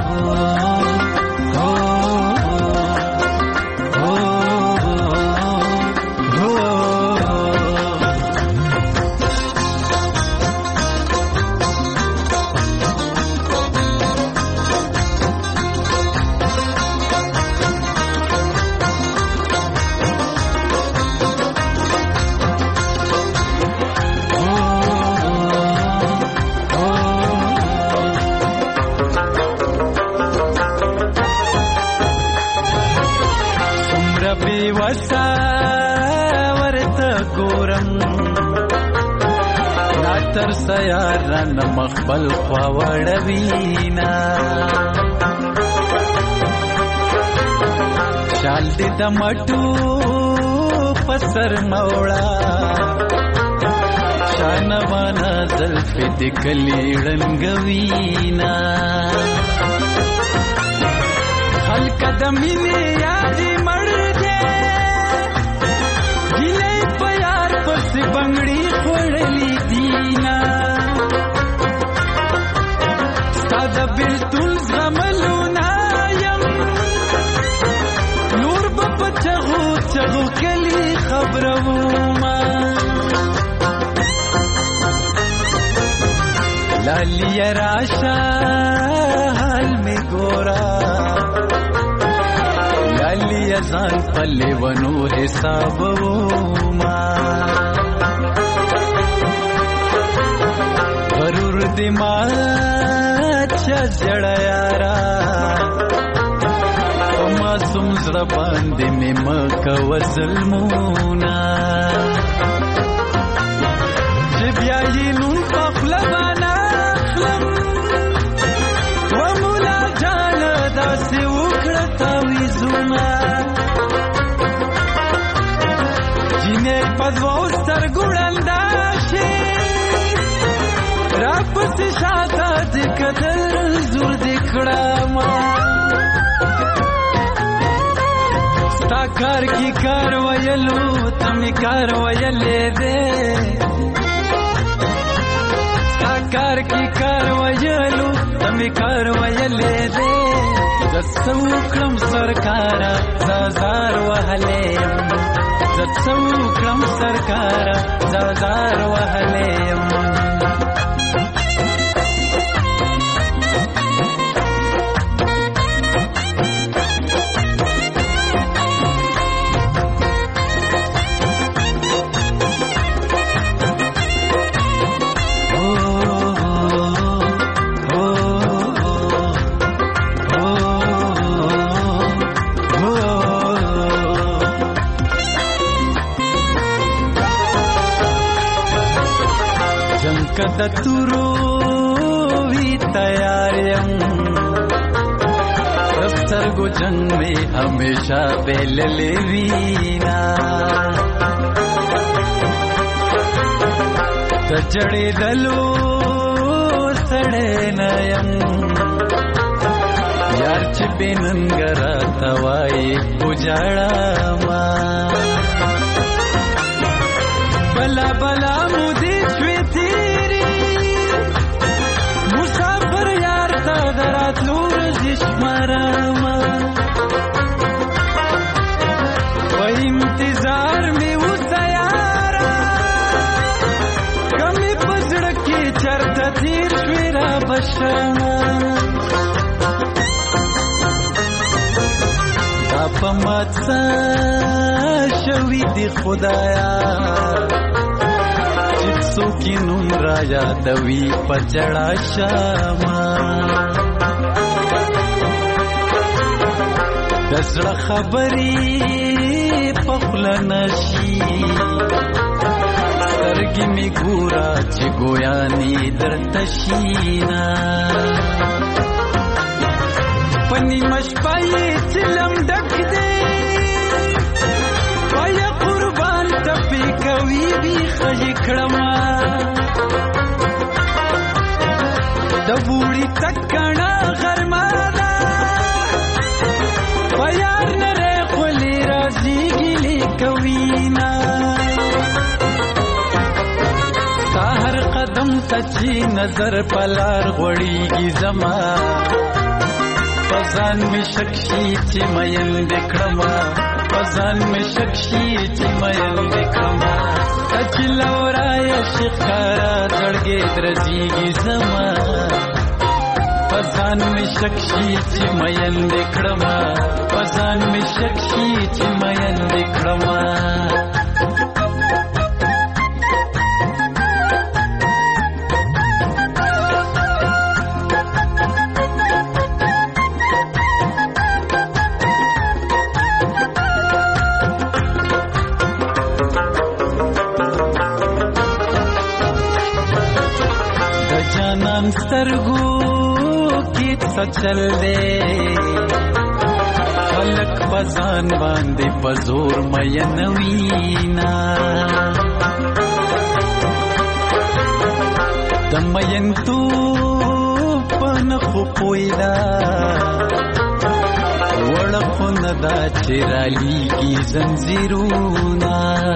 وسا ورته ګورم لا تر سیارن مخبل خوا وړوینا شال دې د مټو پسر موړا شانوانا زلف دې کلی رنگوینا خلق د مینې یادې بنگړي خوړلې دینا ساده بلتل زملونا یم نور په چغو چغو کلی خبروما لالی راشا حال می ګورا لالی ځان پلي ونو حسابوما غرور دماغ چا جړا یارا ما سم زړه باندې مې مکه وظلمونا چې بیا یې نون په خپل باندې خلم و مولا جان داسې وکړه تاوي زما جینې په دوه سترګوړنده شي راپس شاته دې کتل زور دې کړما ستا کار کی کار ویلو تمې کار ویلې دې ستا کار کی کار ویلو تمې کار ویلې دې زڅو کړم سرکارا زازار وهلې زڅو کړم سرکارا زازار وهلې د تورو وی تیار یم سترګو جنگ می همیشه بیللې وینا د جړې دلو سړې نه یم یار چې بننګرا توای بوجاړه ما بلا بلا مودي شوي تیری مسافر یار تا درات نور زش مرما و انتظار می وسیارا کمی پزړ کې چرته تیر شوي را بشما دا پمات شوي دی خدایا سوکی نوم را یادوی پجڑا شاما دزړه خبرې پخل نشي سترګې می ګورا چې ګویانې درته شینا پنی مشپای چلم ډک دې پایا قربان تپی کوي بي خج کړما د بوړي تکنا غرما دا پیار نره خلی رازي ګلي کوينا سحر قدم تچي نظر پلار غړيږي زما پزان می شکشي چې مېن دکړما پزان می شکشي چې مېن دکړما اچلورا یشقرا دړګې درځيږي زما پزان می شکشي چې مېن دکړما پزان می شکشي چې مېن دکړما سترګو کې څه چل دې خلک پزان باندې پزور مې نوینا د مېن تو پن خو پویدا وړخو ندا چرالي کی زنجیرونه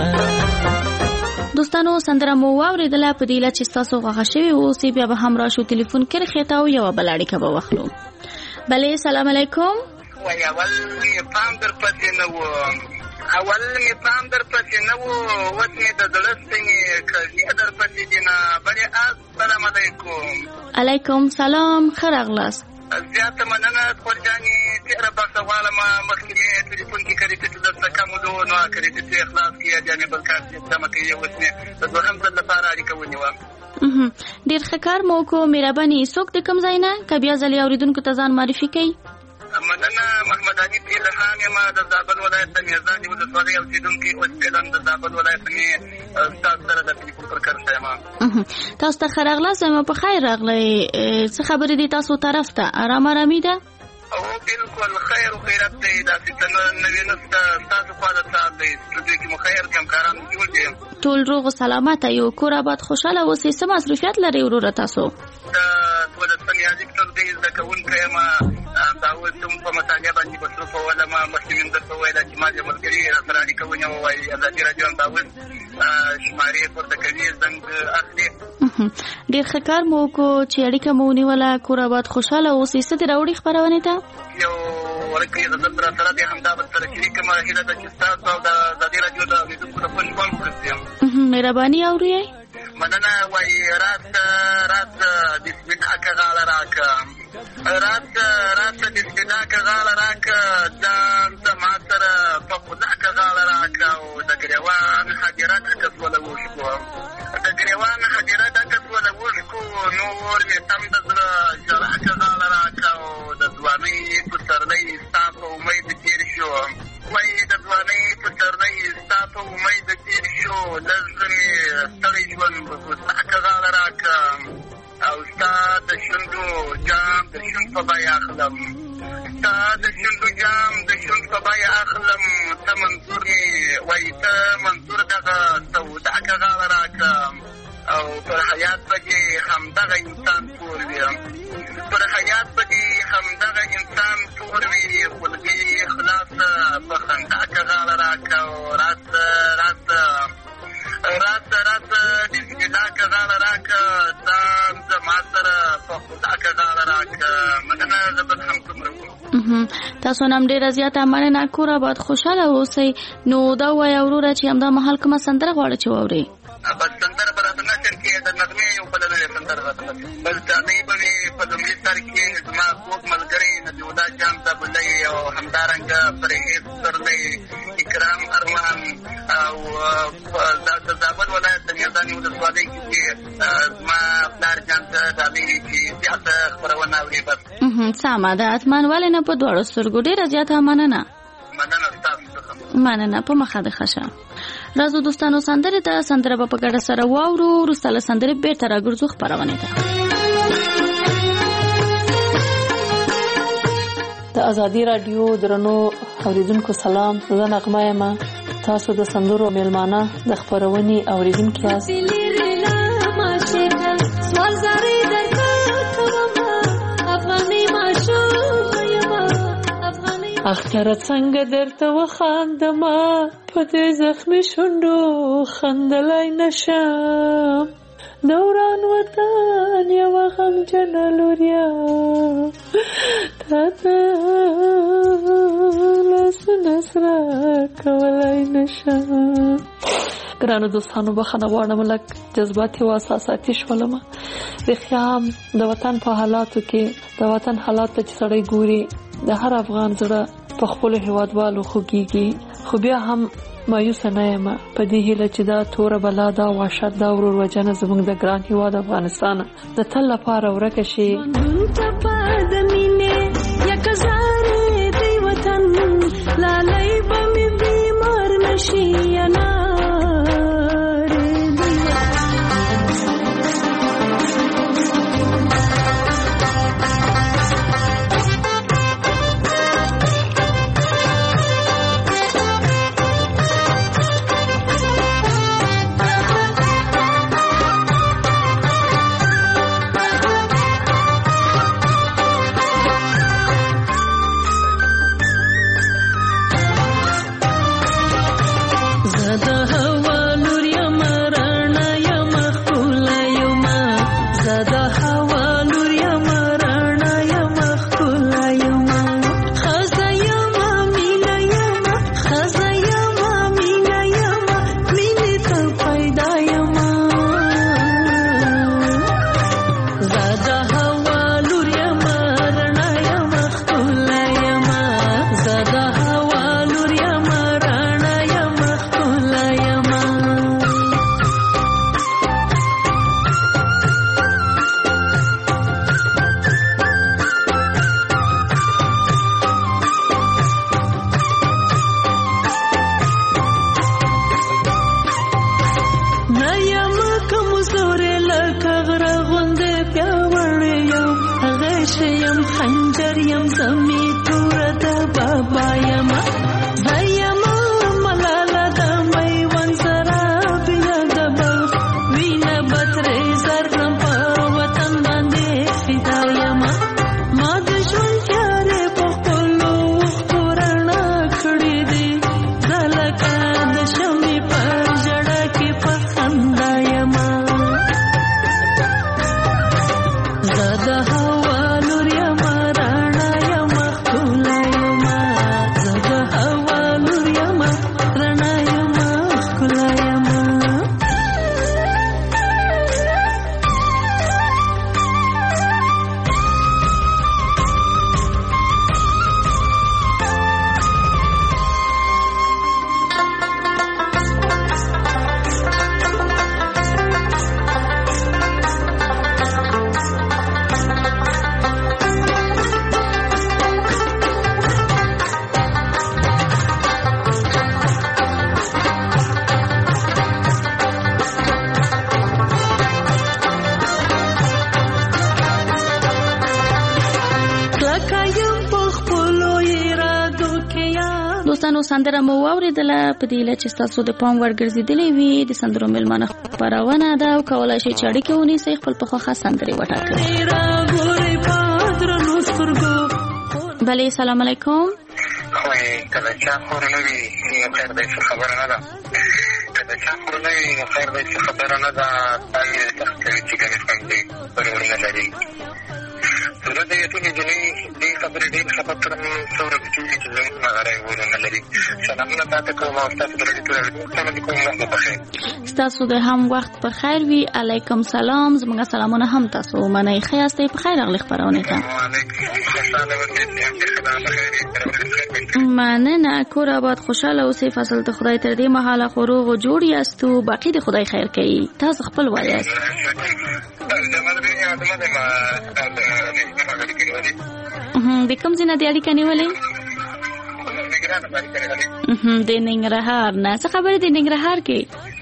دوستانو سندره مو واوریدله په دې لچ تاسو غوښه شوی او سی بیا به هم راشو ټلیفون کړي خېتاو یو بلاړی کبه وخلو بله سلام علیکم وای اول می پام در پاتې نه و اول می پام در پاتې نه و وڅ می د دلستنی کړي در پاتې دینه بله السلام علیکم علیکم سلام خرغلاس زیاته مننه خورجانی تیرا باسواله ما مخکې ټلیفون کې کړی چې د تکامل نو کړی چې اخلاص کې یعنی بل کار چې سم کې یو وسنه د دوهم ځل لپاره اړیکه ونیوه ډیر ښه کار مو کو مهرباني څوک د کم ځای نه کبیا ځلې اوریدونکو ته ځان معرفي کړئ مننه محمد علي پیلخان یم د زابل ولایت د میزان ولسوالۍ اوسیدونکی اوس فعلا د زابل ولایت نه استاد سره د ټلیفون پر کار یم تاسو ته خراغلاس یم په خیر راغلی څه خبرې دي تاسو طرف ته آرام آرامي ده او بالکل خیر او خیرت دی دا چې نوې نسته تاسو په اړه دی چې کوم خیر کوم کاران جوړ دي ټول روغ سلامت یو کور آباد خوشاله اوسئ سم مصروفیت لري ورور تاسو د ولستان یادی ټول دې ځکهون کيما دا وسم په مطالعه باندې مصروف ولا ما مسلمان درته ویل چې ما دې ملګری سره اړیکه ونیو وای ازادي راډیو دا ول شمارې پورته کوي زنګ اخلي ډیر ښه کار مو کو چې اړیکه مو ونیوله کور آباد خوشاله اوسئ څه دې راوړي خبرونه ته یو ورکه د زړه سره دې همدا سره شریک ما هیله د چې تاسو او د ازادي راډیو د لیدونکو په خوشحال کړم مهرباني اورئ مننه وای رات رات د سپینا کغاله راکا رات رات د سپینا کغاله راکا ځان ما سره په خدا کغاله راکا او د ګریوان حجرات کسوله وشکو د ګریوان حجرات کسوله وشکو نو ورته تم د زړه جلا کغاله راکا او د ځواني په سرلې تاسو امید تیر شو وای د ځواني په سرلې تاسو امید تیر شو لازمي ستړي ژوند په کغاله راکا په بیه اخلم، تا د شونډو جام د شونډ په بیه اخلم، ته منصور مې وایي ته منصور دغه سودا که غاړه راکړه او پر حیات به دې همدغه انسان پور وي، پر حیات به دې همدغه انسان پور وي، خلګۍ خلاصه په خندا که غاړه راکړه او راته راته راته راته د سجدا که غاړه راکړه، تا زما سره په خدا که غاړه راکړه. مننه، زه به هم څومره وم. تاسو نام ډېره زیاته مننه. کور آباد، خوشحاله اوسئ. نو دا ووایه وروره چې همدا مهال کومه سندره غواړئ چې واورئ؟ بس سندره به راته نشر کې د نغمې یو بله نوې سندره راته نشر، بس ډالۍ به وي په لومړي سر کې زما خوږ ملګری نجیبالله جان زابلۍ او همدارنګه پرهیز سرلی، اکرام ارمان او د زابل ولایت د میزانې ولسوالۍ کې چې زما پلار جان ته ډالۍ وي چې زیاته خپرونه اوري. بس سمه ده، اتمن ولې نه په دواړو سترګو. ډېره زیاته مننه. مننه ستاسو څخه. مننه، په مخه د ښه شه. راځو دوستانو، سندرې ته سندره به په ګډه سره واورو. وروسته له سندرې بېرته راګرځو خپرونې ته. د ازادي راډیو درنو اوریدونکو سلام، زه نغمه یم. تاسو د سندرو میلمانه د خپرونې اوریدونکي یاست. اختر څنګه درته وخاندمه په دې زخمي شونډو خندلای نشم، دوران وطن یوه غمجنه لوریا تا ته لاسونه سره کولای نشم. ګرانو دوستانو، بخښنه غواړم لږ جذباتي او احساساتي شولم. رښتیا د وطن په حالاتو کې د وطن حالات ته چې سړی ګوري د هر افغان زړه په خپلو هېوادوالو خوږېږي، خو بیا هم مایوسه نه یم په دې هیله چې دا توره بلا، دا وحشت، دا ورور وژنه زموږ د ګران هېواد افغانستان د تل لپاره ورکه شي. لالی به مې بیمار نشي زده هوا لور یم رڼا یم ښکلا یم دوستانو سندره مو واوریدله په دې لچ تاسو د پام ور ګرځیدلې وي د سندرو ملمنه خبرونه ده او کولای شي چې اړیکه ونیسئ خپل په خوخه سندري وټاکئ. بله سلام علیکم. خو کله چې خورنه وي نو خیر دې خبره نه ده کله چې خورنه وي نو خیر دې خبره نه ده باندې تخته چې ګنې څنګه پرورونه لري زه دې ته نه جنې دې خبرې دې خبره تر څوره چې چې زموږ نه غره ورونه لري سلامونه تاسو کوم او تاسو درې ټول سلام کوم وخت په خیر تاسو د هم وخت په خیر وي. علیکم سلام. زموږ سلامونه هم تاسو منئ. خیاسته په خیر اغلی خبرونه ته مننه. کور آباد خوشاله اوسئ. فصل ته خدای تر دې مهاله خو روغ او جوړ یاست او باقي د خدای خیر کوي. تاسو خپل وایاست. د کوم ځای نه د اړیکه نیولې؟ د ننګرهار نه. څه خبرې د ننګرهار کې؟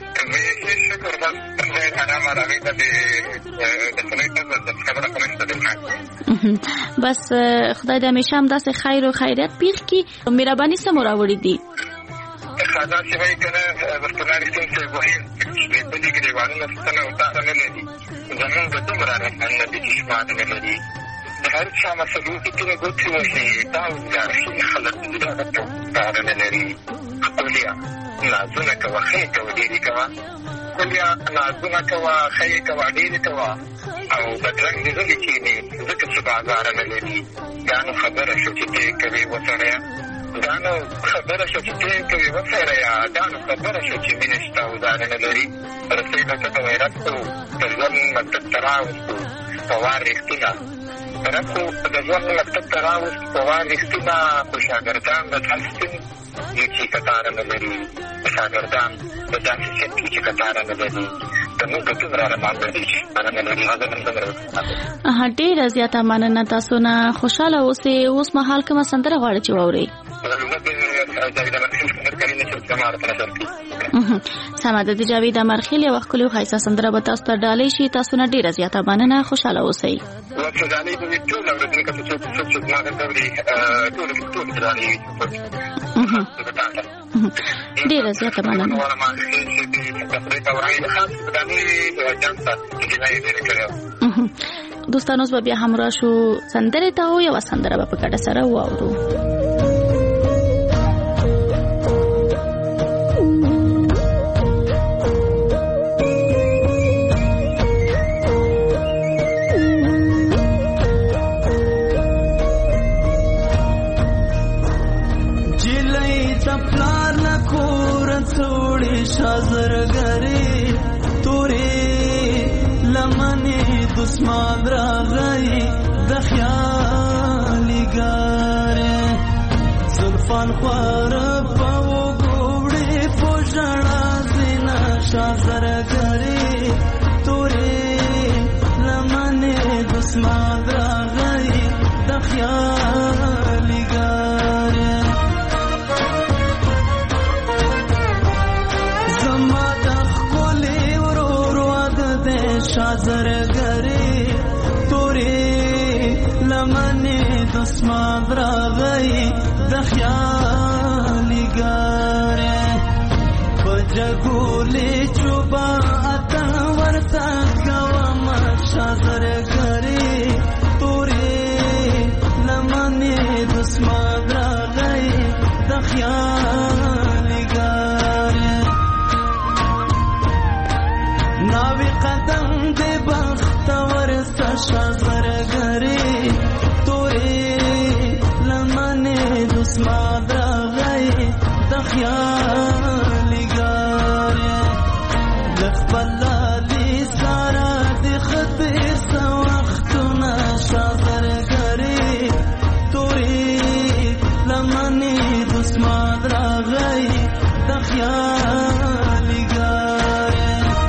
بس خدای دې همیشه هم داسې خیر او خیریت پیښ کړي. مهرباني سم راوړي دي خدا چې وایي کنه ورته څنګه څه وایي په دې کې دیوالونه څنګه وتاړه نه لري زمون د دومره نه دي چې ما نه لري هر چا مسلو کې ته ګوتې وشي دا ځای خلک دې دا نه لري کولیا لازمه کوه خې کوه دې کوه کولیا لازمه کوه خې کوه دې کوه او بدرنګ دې ځکه چې نه ځکه چې بازار نه لري دا نو خبره شو چې دې کوي وسره دا نو خبره شو چې دې کوي وسره یا دا نو خبره شو چې مینشتا او دا نه لري رسېږي ته غیرت او ځان مکتب تراوستو پوار رښتینه ترڅو د ځوان مکتب تراوست پوار رښتینه خو شاګردان د تحصیل یو چې کتاره نه لري شاګردان د داسې شکل چې کتاره نه لري د موږ دومره رمان لري چې نه لري هغه هم دومره ډېره زیاته مننه. تاسو نه خوشحاله اوسئ. اوس مهال کومه سندره غواړئ چې واورئ؟ سمه ده. د جاوید امرخیل یوه ښکلې او ښایسته سندره به تاسو ته ډالۍ شي. تاسو نه ډېره زیاته مننه. خوشحاله اوسئ. ډېره زیاته مننه. دوستانو اوس به بیا همراه شو سندرې ته او یوه سندره به په ګډه سره واورو. شازرګری تورې لمنې دسمان راغی د خیالګارې زلفان خوار په وګوړې پوجړه زینا شازرګری تورې لمنې دسمان راغی د خیالګارې شازرګری تورې لمنې دسمان راغی د خیالګارې په جګولې چوبا اته ورته کوم شازرګری تورې لمنې دسمان راغی د خیالګارې ناوی قدم دې بختور شازرګری تورې لمنې دسمان راغی د خیالګارې د خپل لالي ساره د خطر څه وختونه شازرګری تورې لمنې دسمان راغی د خیالګارې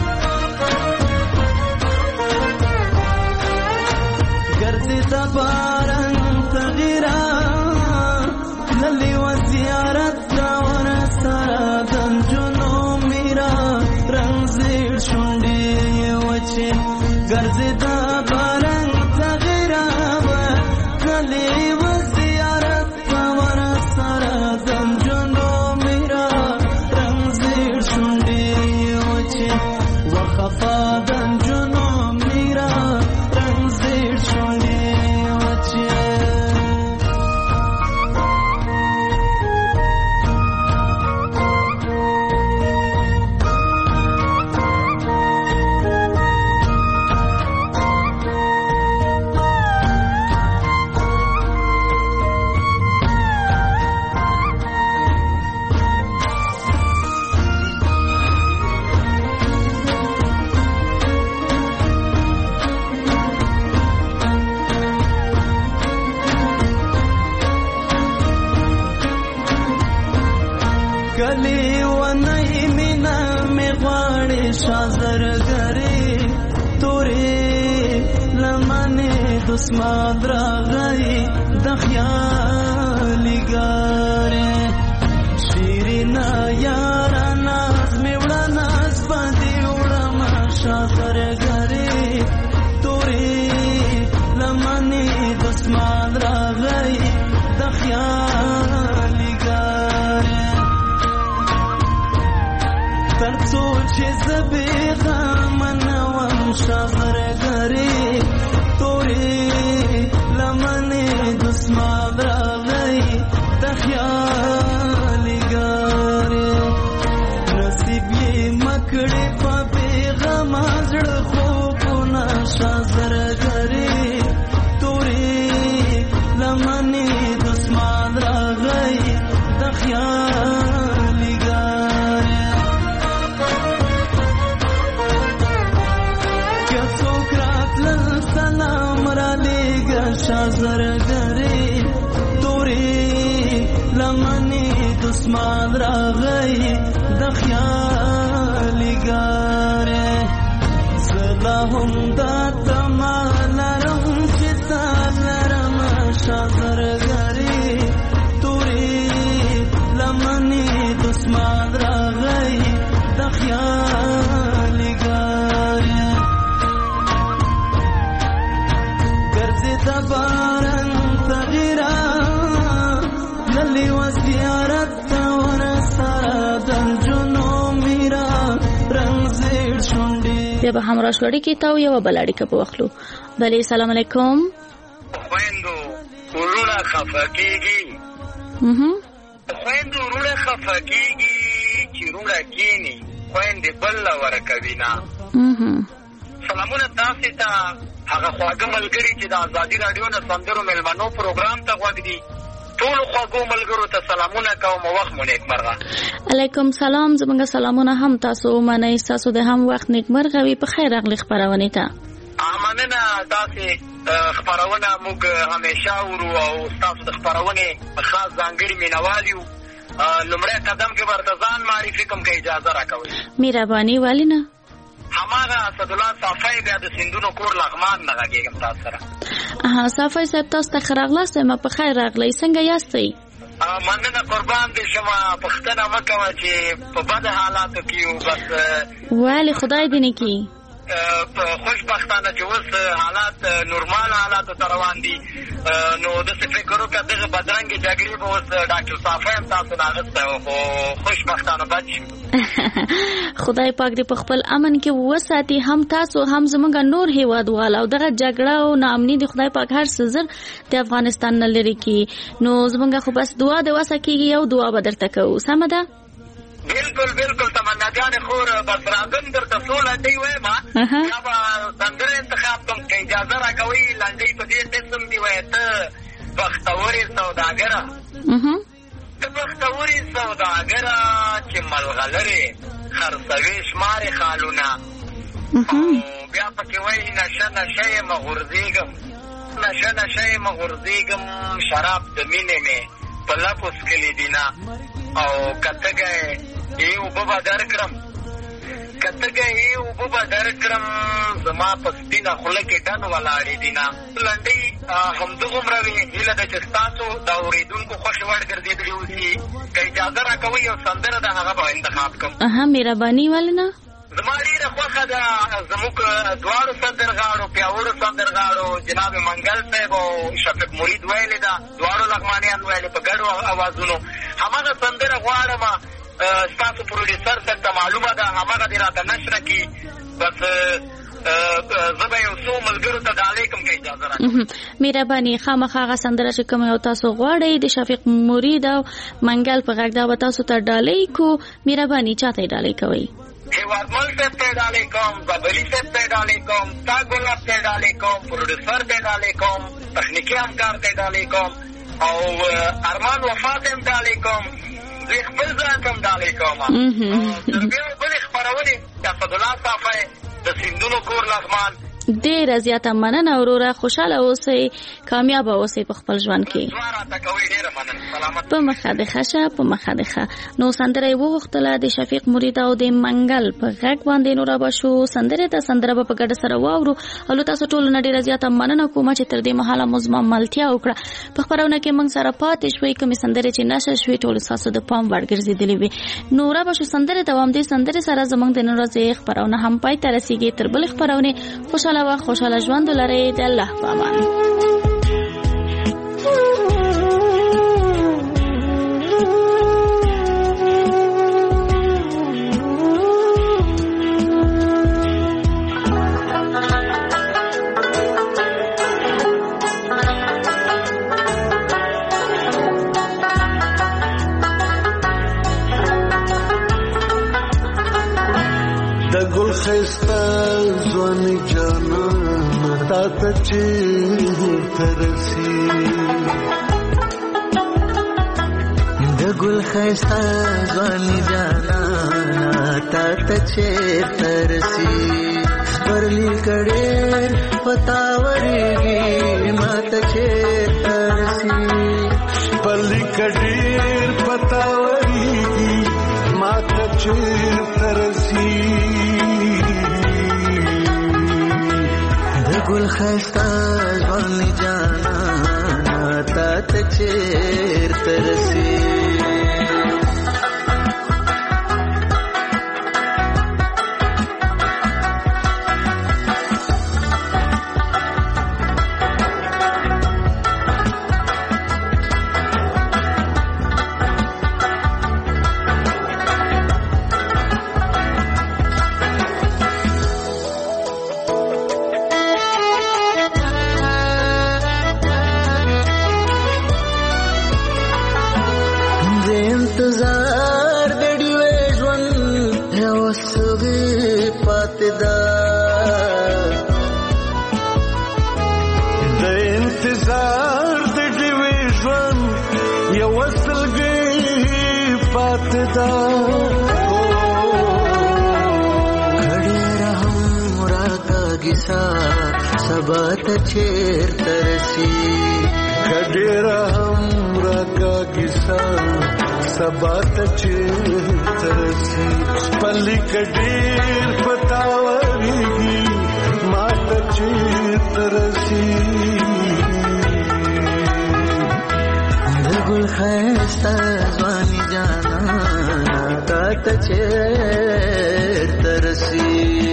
بارن تغیرا للی و زیارت دور سرا دنجنو میرا رنگ زیر شنڈی وچی گرزی دا بارن تغیرا للی و زیارت دور سرا دنجنو لیونی مینا می غواړي شازرګری تورې لمنې دسمان راغی د خیالي ګارې شیرینا یارا ناز می وړه ناز باندې وړم شازرګری تورې لمنې دسمان راغی د خیالي ګارې ترڅو چې زبې غمنوم شازرګری تورې لمنې دسمان راغی د خیالي ګارې نصیب یې مکړې په بېغم زړه خوبونه شازرګری تورې لمنې دسمان راغی د خیالي ګارې که څوک راتلل سلام را لېږه شازرګرې تورې لمنې دسمان راغی د خیالي ګارې زه لا هم دا تمه لرم چې تا لرم شازرګرې تورې لمنې دسمان راغی د خیالي ګارې ګرځې د باران تغیرا للی و زیارت ته ورسره د نجونو میرا رنګ زیړ شونډې بیا به همراه شو اړیکې ته او یوه بله اړیکه به واخلو. بلې سلام علیکم. خویندو ورونه خفه کېږي خویندو ورونه خفه کېږي چې ورونه کېني خویندې بل له ورکوي نه. سلامونه تاسې ته هغه خواږه ملګري چې د ازادي راډیو نه سندرو میلمنو پروګرام ته غوږ دي ټولو خواږو ملګرو ته سلامونه کوم وخت مو نیکمرغه. علیکم سلام. زموږ سلامونه هم تاسو ومنئ. ستاسو د هم وخت نیکمرغه وي. په خیر راغلي خپرونې ته. مننه. تاسې خپرونه موږ همیشه اورو او ستاسو د خپرونې خاص ځانګړي مینوال یو. لومړی قدم کې ورته ځان معرفي کوم که اجازه راکوئ. مهرباني ولې نه. هماغه اسدالله صافی بیا د سیندونو کور لغمان نه غږېږم تاسو سره. صافی صاحب تاسو ته ښه راغلاست. ما په خیر راغلی. څنګه یاستئ؟ مننه قربان دې شمه. پوښتنه مه کوه چې په بده حالاتو کې یو. بس ولې خدای دې نه کړي. خوشبختانه چې اوس حالات نورمال حالاتو ته روان دي نو داسې فکر وکړه دغه بدرنګې جګړې به اوس ډاکټر صافی هم تاسو نه اخیستی و خو خوشبختانه بچ شو. خدای پاک دې په خپل امن کې وساتي هم تاسو هم زموږ نور هیوادوال او دغه جګړه او ناامني د خدای پاک هر څه زر د افغانستان نه لرې کړي. نو زموږ خو بس دعا د وسه کېږي او دعا به درته کوو. سمه ده؟ بالکل بالکل تمنا جان خور بس راغم درته څو لنډۍ وایم یا به سندره انتخاب کوم که اجازه راکوئ. لنډۍ په دې قسم دي وایي ته بختورې سوداګره ته بختورې سوداګره چې ملغلرې خرڅوي شمارې خالونه او بیا پکې وایي نشه نشه یې مغورځېږم نشه نشه یې مغورځېږم شراب د مینې مې په لپو څکلي دي نه او کتګه یې اوبه به درکړم کتګه یې اوبه به درکړم زما په سپینه خوله کې ډن ولاړې دي نه. لنډۍ همدغومره وي. هیله ده چې ستاسو د اورېدونکو خوښې وړ ګرځېدلي اوسي. که اجازه راکوئ یو سندره ده هغه به انتخاب کړم. مهرباني ولې نه. زما ډېره خوښه ده زموږ دواړو سندرغاړو پیاوړو سندرغاړو جناب منګل صاحب او شفیق مرید ویلې ده. دواړو لغمانیان ویلې په ګډو اوازونو. هماغه سندره غواړم ستاسو پروډیوسر صاحب ته معلومه ده هماغه دې راته نشره کړي. بس زه به یو څو ملګرو ته ډالۍ کوم که اجازه راکړم. مهرباني. خامخا هغه سندره چې کوم یو تاسو غواړئ د شفیق مرید او منګل په غږ دا به تاسو ته ډالۍ کو. مهرباني چاته یې ډالۍ کوئ؟ هیوادمل صاحب ته یې ډالۍ کوم. زبلي صاحب ته یې ډالۍ کوم. تا ګلاب ته یې ډالۍ کوم. پروډیوسر ته یې ډالۍ کوم. تخنیکي همکار ته یې ډالۍ کوم او ارمان وفا ته یې ډالۍ کوم. زه خپل ځان ته هم ډالۍ کوم. تر بیا بلې خپرونې د اسدالله صافی د سیندونو کور لغمان ډیره زیاته مننه وروره، خوشاله اوسئ، کامیاب اوسئ په خپل ژوند کې. په مخه د خشه په مخه د خه نو سندره یې وغوښتله د شفیق مرید او د منګل په غږ باندې نو را بشو سندره ته سندره په ګډه سره واورو. او تاسو ټول نه ډیره زیاته مننه کوم چې تر دې مهاله مزما ملتیا وکړه. په خبرونه کې موږ سره پاتې شوي، کومې سندره چې نشه شوي ټول تاسو د پام وړ ګرځېدلې وي. نو را بشو سندره دوام دې سندره سره زموږ د نن ورځې خبرونه هم پای ته رسیږي. تر بل خبرونه خوشاله و خوشاله ژوند ولرئ. د الله په امان. گل خسته ځواني جانانه تا ته چېرته رسي، د ګل خسته ځواني جانانه تا ته چېرته رسي، پرلی کډېر پتا ورېږي ما ته چېرته رسي، پرلی کډېر پتا ورېږي ما ته چېرته رسي، گل خسته ځواني جانانه تا ته چېرته رسي. انتظار د ډیوې ژوند یو سوي پاتې ده، د انتظار د ډیوې ژوند یو سلګي پاتې ده، کډېره هم راکاږي سا سبا ته چېرته رسي، کډېره هم راکاږي سا سبا ته چېرته رسي، پلي کډېر پتا ورېږي ما ته چېرته رسي، د ګل ښایسته ځواني جانانه تا ته چېرته رسي.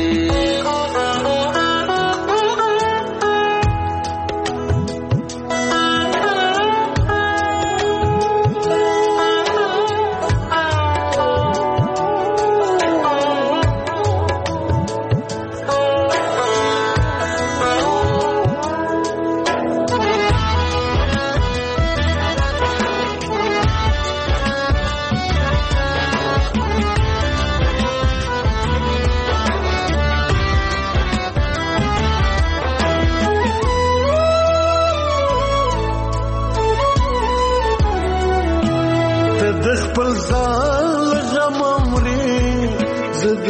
د خپل ځان غم مري زد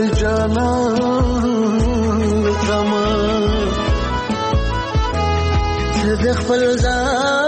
جانان غم، د خپل ځان